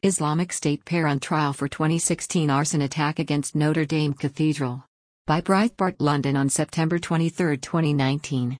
Islamic State pair on trial for 2016 arson attack against Notre Dame Cathedral. By Breitbart London on September 23, 2019.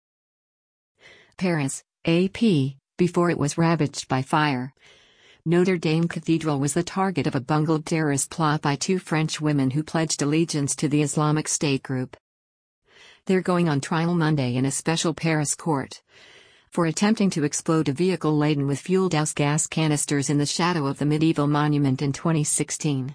Paris, AP, before it was ravaged by fire. Notre Dame Cathedral was the target of a bungled terrorist plot by two French women who pledged allegiance to the Islamic State group. They're going on trial Monday in a special Paris court for attempting to explode a vehicle laden with fuel-doused gas canisters in the shadow of the medieval monument in 2016.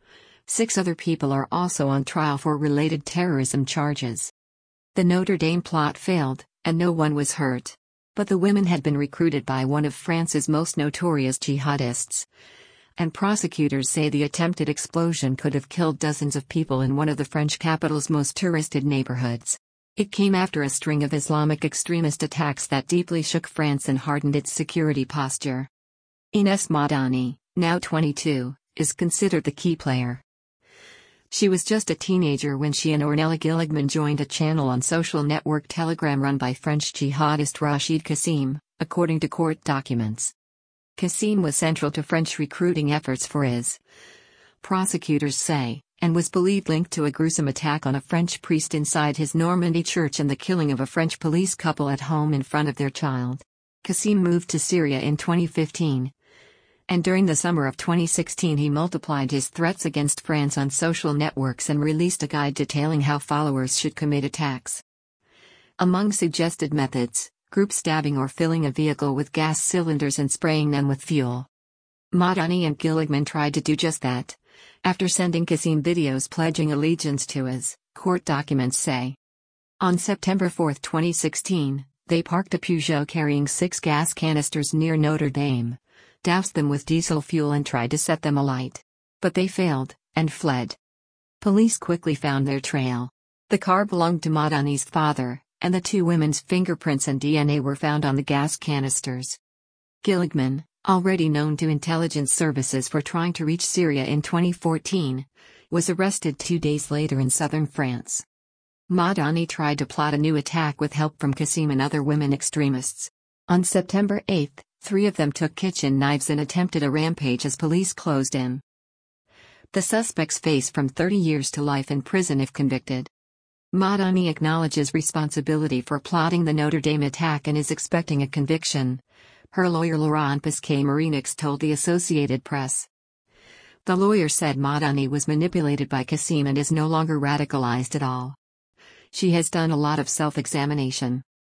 6 other people are also on trial for related terrorism charges. The Notre Dame plot failed, and no one was hurt. But the women had been recruited by one of France's most notorious jihadists. And prosecutors say the attempted explosion could have killed dozens of people in one of the French capital's most touristed neighborhoods. It came after a string of Islamic extremist attacks that deeply shook France and hardened its security posture. Inès Madani, now 22, is considered the key player. She was just a teenager when she and Ornella Guillegmin joined a channel on social network Telegram run by French jihadist Rachid Kassim, according to court documents. Kassim was central to French recruiting efforts for IS, prosecutors say, and was believed linked to a gruesome attack on a French priest inside his Normandy church and the killing of a French police couple at home in front of their child. Kassim moved to Syria in 2015. And during the summer of 2016 he multiplied his threats against France on social networks and released a guide detailing how followers should commit attacks. Among suggested methods, group stabbing or filling a vehicle with gas cylinders and spraying them with fuel. Madani and Guillegmin tried to do just that, after sending Kassim videos pledging allegiance to IS, court documents say. On September 4, 2016, they parked a Peugeot carrying 6 gas canisters near Notre Dame, doused them with diesel fuel and tried to set them alight. But they failed, and fled. Police quickly found their trail. The car belonged to Madani's father, and the 2 women's fingerprints and DNA were found on the gas canisters. Guillegmin, already known to intelligence services for trying to reach Syria in 2014, was arrested 2 days later in southern France. Madani tried to plot a new attack with help from Kassim and other women extremists. On September 8, 3 of them took kitchen knives and attempted a rampage as police closed in. The suspects face from 30 years to life in prison if convicted. Madani acknowledges responsibility for plotting the Notre Dame attack and is expecting a conviction. Her lawyer Laurent Pasquet-Marinix told the Associated Press. The lawyer said Madani was manipulated by Kassim and is no longer radicalized at all. She has done a lot of self-examination.